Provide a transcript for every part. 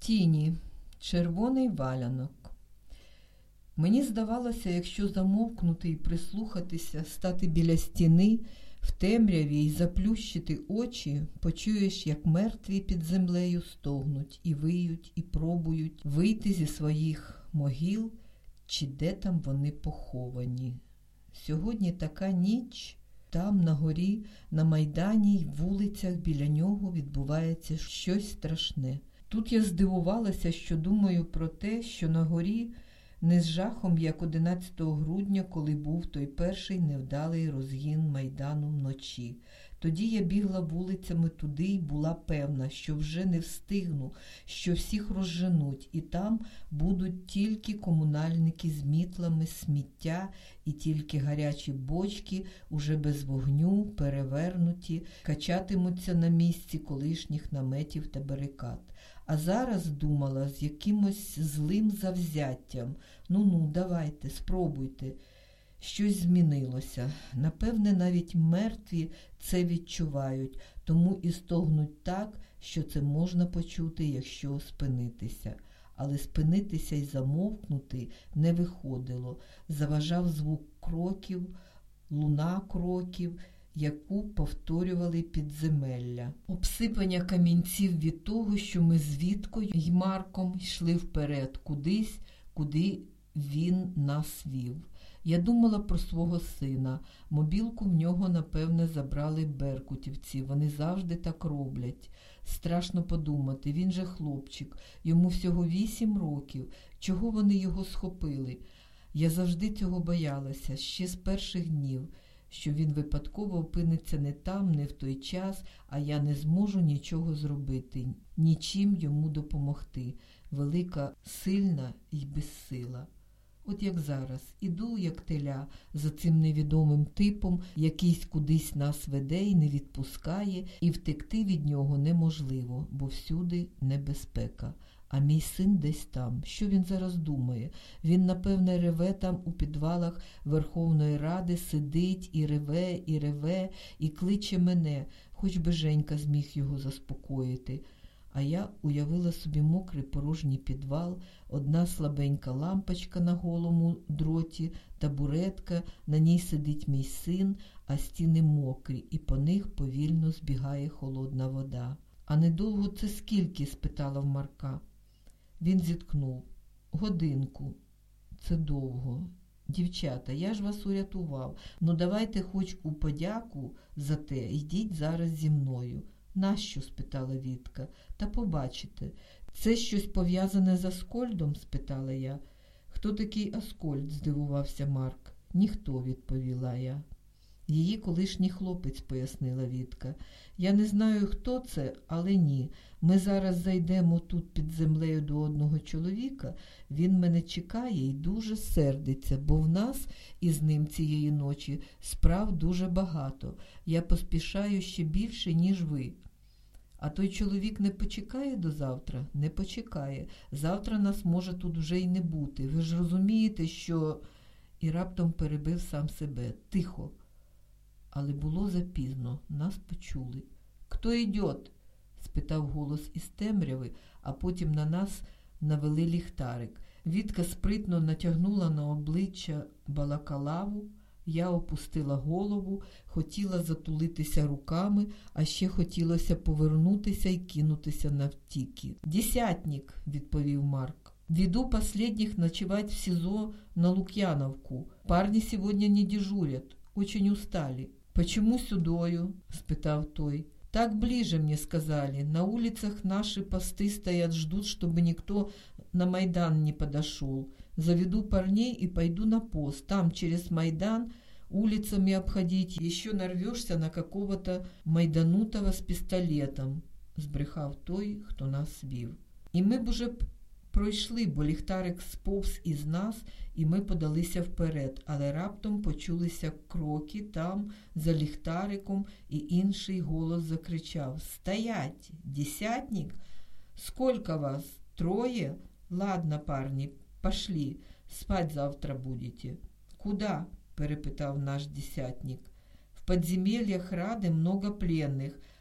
Тіні. Червоний валянок. Мені здавалося, якщо замовкнути і прислухатися, стати біля стіни, в темряві й заплющити очі, почуєш, як мертві під землею стогнуть і виють, і пробують вийти зі своїх могил, чи де там вони поховані. Сьогодні така ніч, там на горі, на Майдані й вулицях біля нього відбувається щось страшне. Тут я здивувалася, що думаю про те, що на горі не з жахом, як 11 грудня, коли був той перший невдалий розгін Майдану вночі. Тоді я бігла вулицями туди й була певна, що вже не встигну, що всіх розженуть, і там будуть тільки комунальники з мітлами, сміття, і тільки гарячі бочки, уже без вогню, перевернуті, качатимуться на місці колишніх наметів та барикад. А зараз думала з якимось злим завзяттям: ну, давайте, спробуйте. Щось змінилося. Напевне, навіть мертві це відчувають, тому і стогнуть так, що це можна почути, якщо спинитися. Але спинитися й замовкнути не виходило. Заважав звук кроків, луна кроків, яку повторювали підземелля. Обсипання камінців від того, що ми з Віткою й Марком йшли вперед, кудись, куди він нас вів. Я думала про свого сина. Мобілку в нього, напевне, забрали беркутівці. Вони завжди так роблять. Страшно подумати, він же хлопчик. Йому всього 8 років. Чого вони його схопили? Я завжди цього боялася, ще з перших днів, що він випадково опиниться не там, не в той час, а я не зможу нічого зробити, нічим йому допомогти. Велика, сильна й безсила. От як зараз, іду, як теля, за цим невідомим типом, якийсь кудись нас веде і не відпускає, і втекти від нього неможливо, бо всюди небезпека. А мій син десь там. Що він зараз думає? Він, напевне, реве там у підвалах Верховної Ради, сидить і реве, і кличе мене, хоч би Женька зміг його заспокоїти. А я уявила собі мокрий порожній підвал, одна слабенька лампочка на голому дроті, табуретка, на ній сидить мій син, а стіни мокрі, і по них повільно збігає холодна вода. «А недовго це скільки?» – спитала в Марка. Він зітхнув. «Годинку. Це довго. Дівчата, я ж вас урятував. Ну давайте хоч у подяку за те, йдіть зараз зі мною». «Нащо?» – спитала Вітка. «Та побачите. Це щось пов'язане з Аскольдом?» – спитала я. «Хто такий Аскольд?» – здивувався Марк. «Ніхто», – відповіла я. «Її колишній хлопець», – пояснила Вітка. «Я не знаю, хто це, але ні. Ми зараз зайдемо тут під землею до одного чоловіка. Він мене чекає і дуже сердиться, бо в нас із ним цієї ночі справ дуже багато. Я поспішаю ще більше, ніж ви». «А той чоловік не почекає до завтра?» «Не почекає. Завтра нас може тут вже й не бути. Ви ж розумієте, що...» І раптом перебив сам себе. «Тихо!» Але було запізно, нас почули. «Хто йдет?» – спитав голос із темряви, а потім на нас навели ліхтарик. Вітка спритно натягнула на обличчя балаклаву, я опустила голову, хотіла затулитися руками, а ще хотілося повернутися і кинутися навтіки. «Десятник», – відповів Марк. «Веду последних ночевать в СИЗО на Лукьяновку. Парни сегодня не дежурят, очень устали». «Почему сюдою?» – спитав той. «Так ближе, мне сказали. На улицах наши посты стоят, ждут, чтобы никто на Майдан не подошел. Заведу парней и пойду на пост. Там через Майдан улицами обходить. Еще нарвешься на какого-то майданутого с пистолетом», – збрехав той, хто нас вів. І ми б уже пройшли, бо ліхтарик сповз із нас, і ми подалися вперед, але раптом почулися кроки там, за ліхтариком, і інший голос закричав: «Стоять! Десятник? Сколько вас? 3? Ладно, парни, пошли, спать завтра будете». «Куда?» – перепитав наш десятник. «В подземельях Рады много пленных,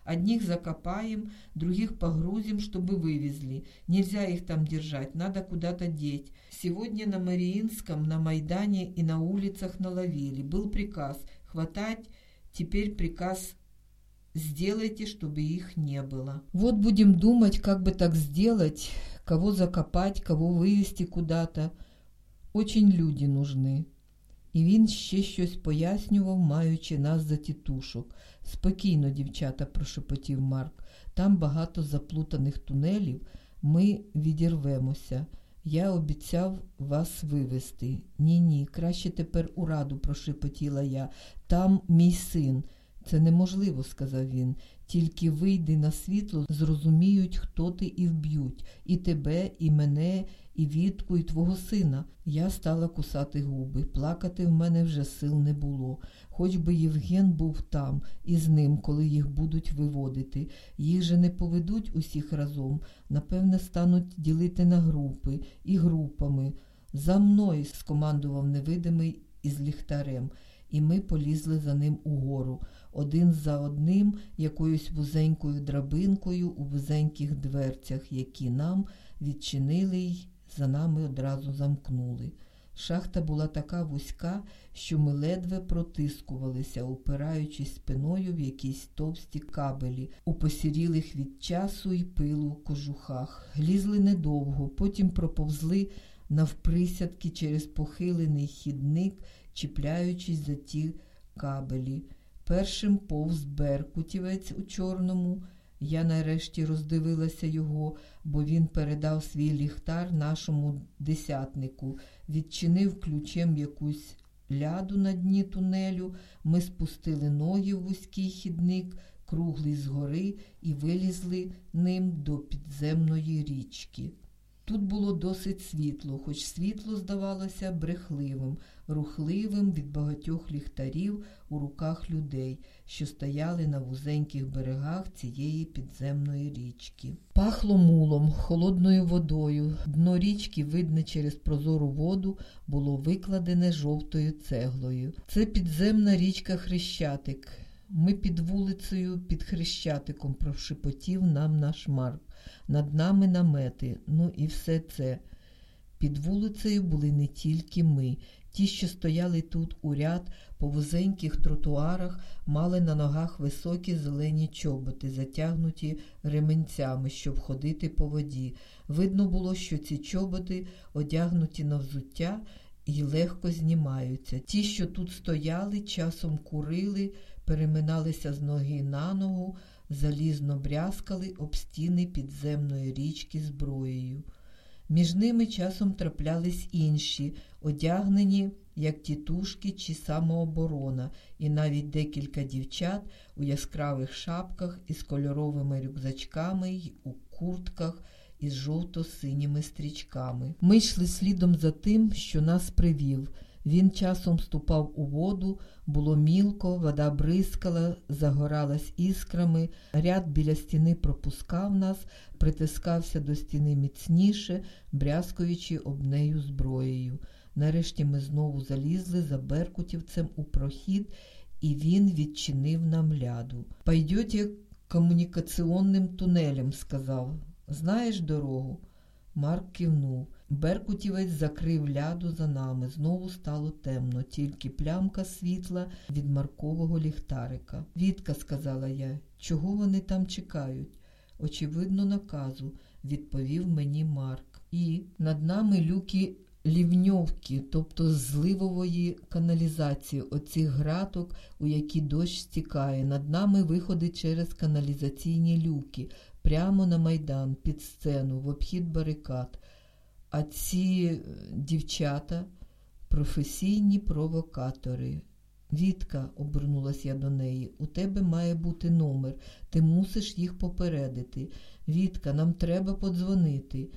Одних закопаем, других погрузим, чтобы вывезли. Нельзя их там держать, надо куда-то деть. Сегодня на Мариинском, на Майдане и на улицах наловили. Был приказ хватать, теперь приказ сделайте, чтобы их не было. Вот будем думать, как бы так сделать, кого закопать, кого вивезти куда-то. Очень люди нужны. І він ще щось пояснював, маючи нас за тітушок. Спокійно, дівчата, прошепотів Марк. Там багато заплутаних тунелів, ми відірвемося. Я обіцяв вас вивезти. Ні, краще тепер у раду, прошепотіла я. Там мій син. Це неможливо, сказав він. Тільки вийди на світло, зрозуміють, хто ти, і вб'ють. І тебе, і мене, і Вітку, і твого сина. Я стала кусати губи. Плакати в мене вже сил не було. Хоч би Євген був там, із ним, коли їх будуть виводити. Їх же не поведуть усіх разом. Напевне, стануть ділити на групи і групами. За мною, скомандував невидимий із ліхтарем. І ми полізли за ним угору, один за одним, якоюсь вузенькою драбинкою у вузеньких дверцях, які нам відчинили й за нами одразу замкнули. Шахта була така вузька, що ми ледве протискувалися, упираючись спиною в якісь товсті кабелі, у посірілих від часу й пилу кожухах. Лізли недовго, потім проповзли навприсядки через похилений хідник, чіпляючись за ті кабелі. Першим повз беркутівець у чорному. Я нарешті роздивилася його, бо він передав свій ліхтар нашому десятнику, відчинив ключем якусь ляду на дні тунелю, ми спустили ноги в вузький хідник, круглий згори, і вилізли ним до підземної річки. Тут було досить світло, хоч світло здавалося брехливим, рухливим від багатьох ліхтарів у руках людей, що стояли на вузеньких берегах цієї підземної річки. Пахло мулом, холодною водою. Дно річки, видне через прозору воду, було викладене жовтою цеглою. Це підземна річка Хрещатик. Ми під вулицею, під Хрещатиком, прошепотів нам наш Марк. Над нами намети, ну і все це. Під вулицею були не тільки ми. Ті, що стояли тут у ряд, по вузеньких тротуарах, мали на ногах високі зелені чоботи, затягнуті ременцями, щоб ходити по воді. Видно було, що ці чоботи одягнуті на взуття і легко знімаються. Ті, що тут стояли, часом курили, переминалися з ноги на ногу, залізно брязкали об стіни підземної річки зброєю. Між ними часом траплялись інші, одягнені, як тітушки чи самооборона, і навіть декілька дівчат у яскравих шапках із кольоровими рюкзачками й у куртках із жовто-синіми стрічками. Ми йшли слідом за тим, що нас привів. Він часом ступав у воду, було мілко, вода бризкала, загоралась іскрами, ряд біля стіни пропускав нас, притискався до стіни міцніше, брязкуючи об нею зброєю. Нарешті ми знову залізли за беркутівцем у прохід, і він відчинив нам ляду. «Пойдете комунікаційним тунелем», – сказав. «Знаєш дорогу?» Марк кивнув. Беркутівець закрив ляду за нами. Знову стало темно, тільки плямка світла від Маркового ліхтарика. «Вітка», – сказала я, – «чого вони там чекають?» «Очевидно, наказу», – відповів мені Марк. І над нами люки лівньовки, тобто зливової каналізації, оцих граток, у які дощ стікає. Над нами виходить через каналізаційні люки, прямо на Майдан, під сцену, в обхід барикад. А ці дівчата – професійні провокатори. «Вітка», – обернулась я до неї, – «у тебе має бути номер, ти мусиш їх попередити. Вітка, нам треба подзвонити».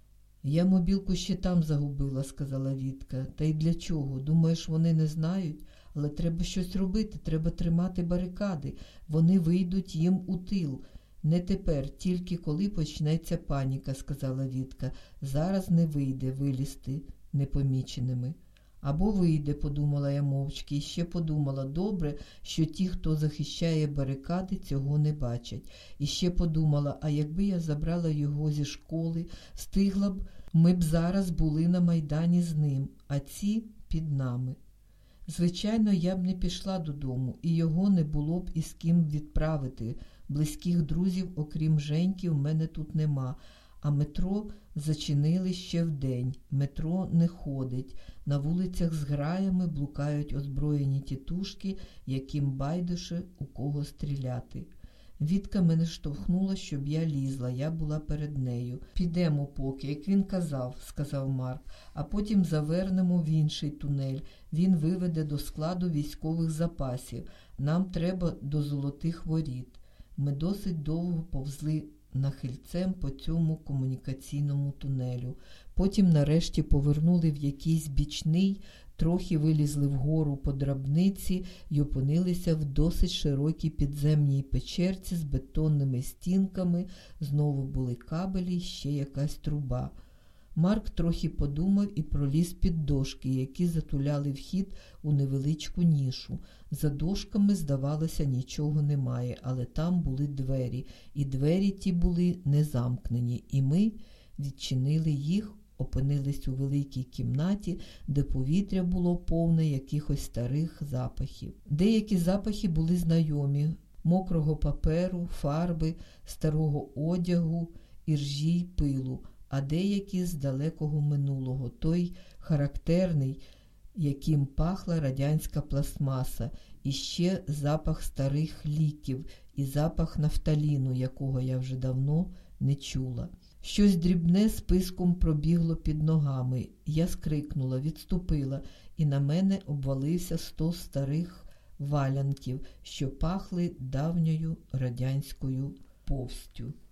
«Я мобілку ще там загубила», – сказала Вітка. «Та й для чого? Думаєш, вони не знають? Але треба щось робити, треба тримати барикади. Вони вийдуть їм у тил». «Не тепер, тільки коли почнеться паніка», – сказала Вітка. «Зараз не вийде вилізти непоміченими». Або вийде, подумала я мовчки, і ще подумала, добре, що ті, хто захищає барикади, цього не бачать. І ще подумала, а якби я забрала його зі школи, встигла б, ми б зараз були на Майдані з ним, а ці під нами. Звичайно, я б не пішла додому, і його не було б із ким відправити. Близьких друзів, окрім Женьки, в мене тут нема. А метро зачинили ще вдень. Метро не ходить. На вулицях з граями блукають озброєні тітушки, яким байдуже у кого стріляти. Вітка мене штовхнула, щоб я лізла. Я була перед нею. «Підемо поки, як він казав», – сказав Марк, «а потім завернемо в інший тунель. Він виведе до складу військових запасів. Нам треба до Золотих Воріт». Ми досить довго повзли нахильцем по цьому комунікаційному тунелю. Потім нарешті повернули в якийсь бічний, трохи вилізли вгору по драбниці й опинилися в досить широкій підземній печерці з бетонними стінками. Знову були кабелі й ще якась труба. Марк трохи подумав і проліз під дошки, які затуляли вхід у невеличку нішу. За дошками, здавалося, нічого немає, але там були двері, і двері ті були не замкнені, і ми відчинили їх, опинились у великій кімнаті, де повітря було повне якихось старих запахів. Деякі запахи були знайомі – мокрого паперу, фарби, старого одягу, іржі й пилу, а деякі з далекого минулого, той характерний, яким пахла радянська пластмаса, і ще запах старих ліків і запах нафталіну, якого я вже давно не чула. Щось дрібне з писком пробігло під ногами. Я скрикнула, відступила, і на мене обвалився 100 старих валянків, що пахли давньою радянською повстю.